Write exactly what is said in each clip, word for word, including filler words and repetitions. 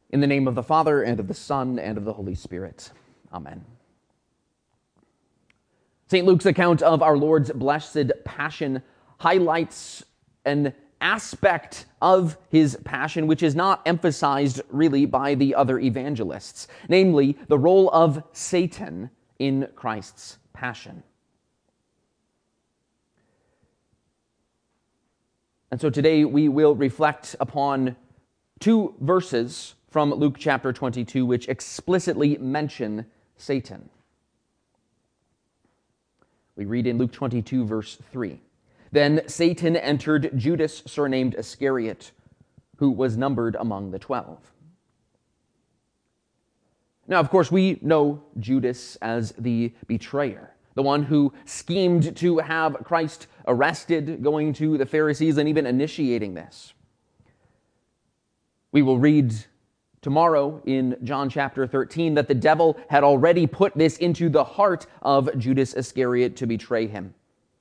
In the name of the Father, and of the Son, and of the Holy Spirit. Amen. Saint Luke's account of our Lord's blessed passion highlights an aspect of his passion which is not emphasized really by the other evangelists, namely the role of Satan in Christ's passion. And so today we will reflect upon two verses from Luke chapter twenty-two, which explicitly mention Satan. We read in Luke twenty-two, verse three. Then Satan entered Judas, surnamed Iscariot, who was numbered among the twelve. Now, of course, we know Judas as the betrayer, the one who schemed to have Christ arrested, going to the Pharisees, and even initiating this. We will read tomorrow in John chapter thirteen that the devil had already put this into the heart of Judas Iscariot to betray him.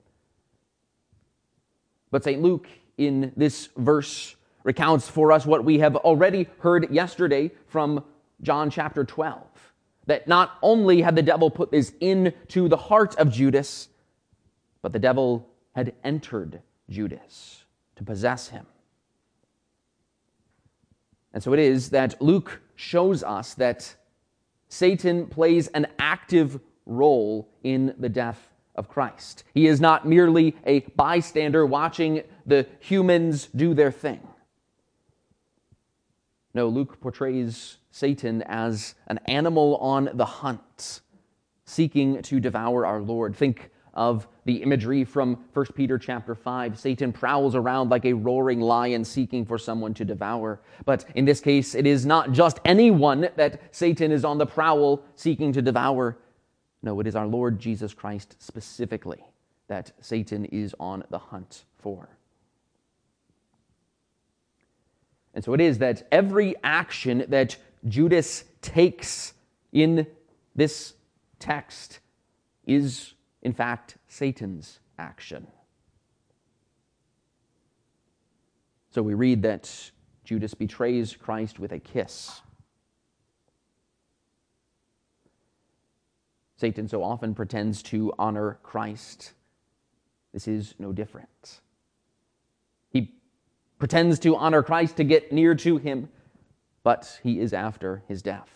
But Saint Luke in this verse recounts for us what we have already heard yesterday from John chapter twelve. That not only had the devil put this into the heart of Judas, but the devil had entered Judas to possess him. And so it is that Luke shows us that Satan plays an active role in the death of Christ. He is not merely a bystander watching the humans do their thing. No, Luke portrays Satan as an animal on the hunt, seeking to devour our Lord. Think of the imagery from First Peter chapter five. Satan prowls around like a roaring lion seeking for someone to devour. But in this case, it is not just anyone that Satan is on the prowl seeking to devour. No, it is our Lord Jesus Christ specifically that Satan is on the hunt for. And so it is that every action that Judas takes in this text is in fact Satan's action. So we read that Judas betrays Christ with a kiss. Satan so often pretends to honor Christ. This is no different. He pretends to honor Christ to get near to him, but he is after his death.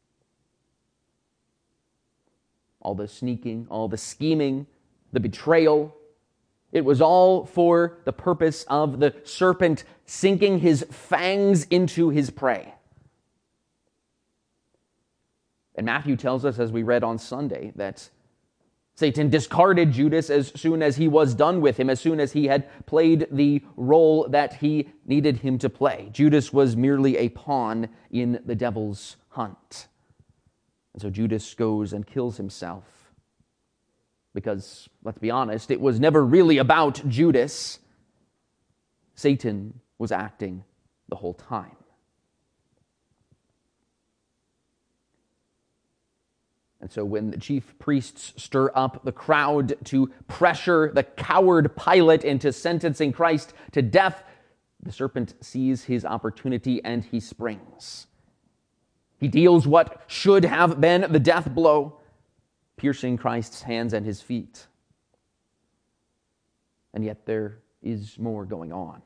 All the sneaking, all the scheming, the betrayal, it was all for the purpose of the serpent sinking his fangs into his prey. And Matthew tells us, as we read on Sunday, that Satan discarded Judas as soon as he was done with him, as soon as he had played the role that he needed him to play. Judas was merely a pawn in the devil's hunt. And so Judas goes and kills himself. Because, let's be honest, it was never really about Judas. Satan was acting the whole time. And so when the chief priests stir up the crowd to pressure the coward Pilate into sentencing Christ to death, the serpent sees his opportunity and he springs. He deals what should have been the death blow, piercing Christ's hands and his feet. And yet there is more going on.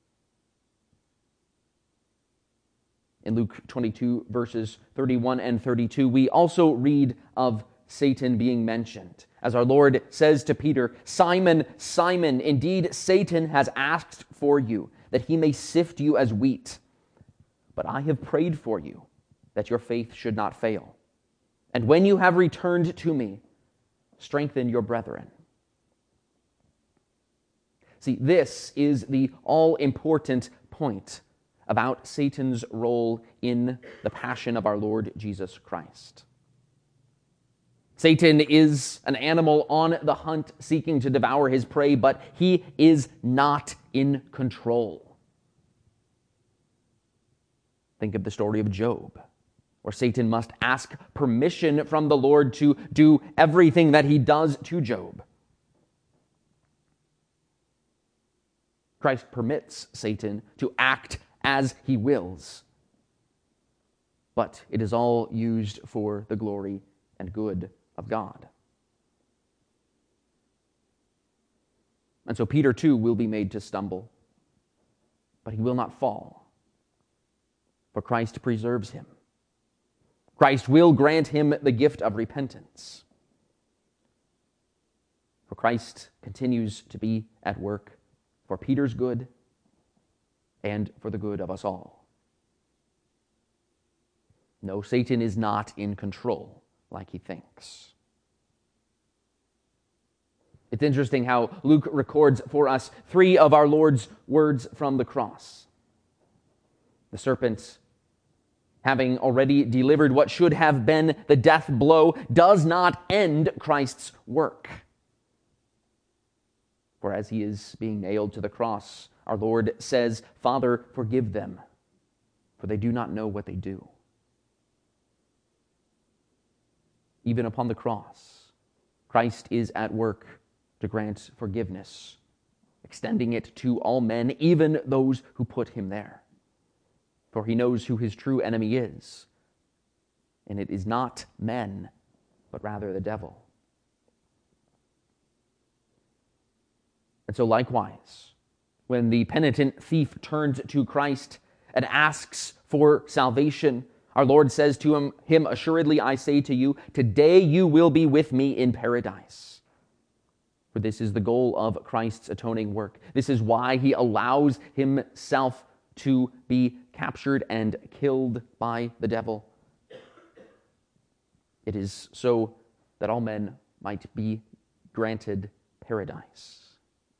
In Luke twenty-two, verses thirty-one and thirty-two, we also read of Satan being mentioned. As our Lord says to Peter, "Simon, Simon, indeed Satan has asked for you, that he may sift you as wheat. But I have prayed for you, that your faith should not fail. And when you have returned to me, strengthen your brethren." See, this is the all-important point about Satan's role in the passion of our Lord Jesus Christ. Satan is an animal on the hunt seeking to devour his prey, but he is not in control. Think of the story of Job, where Satan must ask permission from the Lord to do everything that he does to Job. Christ permits Satan to act as he wills. but it is all used for the glory and good of God. And so Peter too will be made to stumble, but he will not fall, for Christ preserves him. Christ will grant him the gift of repentance, for Christ continues to be at work for Peter's good and for the good of us all. No, Satan is not in control like he thinks. It's interesting how Luke records for us three of our Lord's words from the cross. The serpent, having already delivered what should have been the death blow, does not end Christ's work. For as he is being nailed to the cross, our Lord says, "Father, forgive them, for they do not know what they do." Even upon the cross, Christ is at work to grant forgiveness, extending it to all men, even those who put him there. For he knows who his true enemy is, and it is not men, but rather the devil. And so likewise, when the penitent thief turns to Christ and asks for salvation, our Lord says to him, him, "Assuredly I say to you, today you will be with me in paradise." For this is the goal of Christ's atoning work. This is why he allows himself to be captured and killed by the devil. It is so that all men might be granted paradise.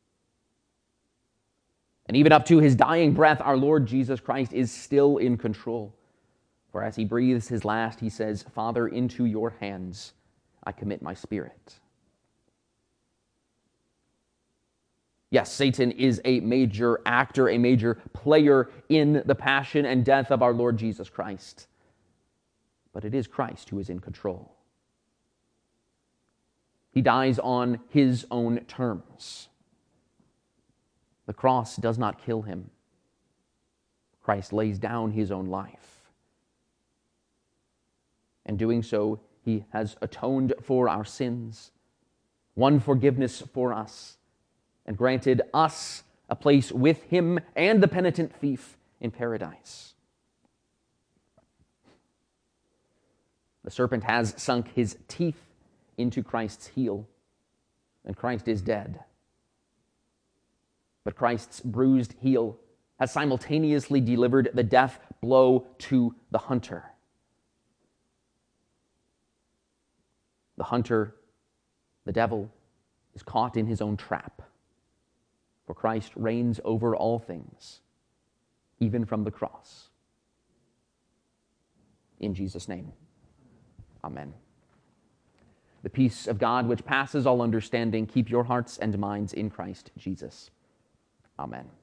And even up to his dying breath, our Lord Jesus Christ is still in control. For as he breathes his last, he says, "Father, into your hands I commit my spirit." Yes, Satan is a major actor, a major player in the passion and death of our Lord Jesus Christ. But it is Christ who is in control. He dies on his own terms. The cross does not kill him. Christ lays down his own life. In doing so, he has atoned for our sins, won forgiveness for us, and granted us a place with him and the penitent thief in paradise. The serpent has sunk his teeth into Christ's heel, and Christ is dead. But Christ's bruised heel has simultaneously delivered the death blow to the hunter. The hunter, the devil, is caught in his own trap. For Christ reigns over all things, even from the cross. In Jesus' name, amen. The peace of God, which passes all understanding, keep your hearts and minds in Christ Jesus. Amen.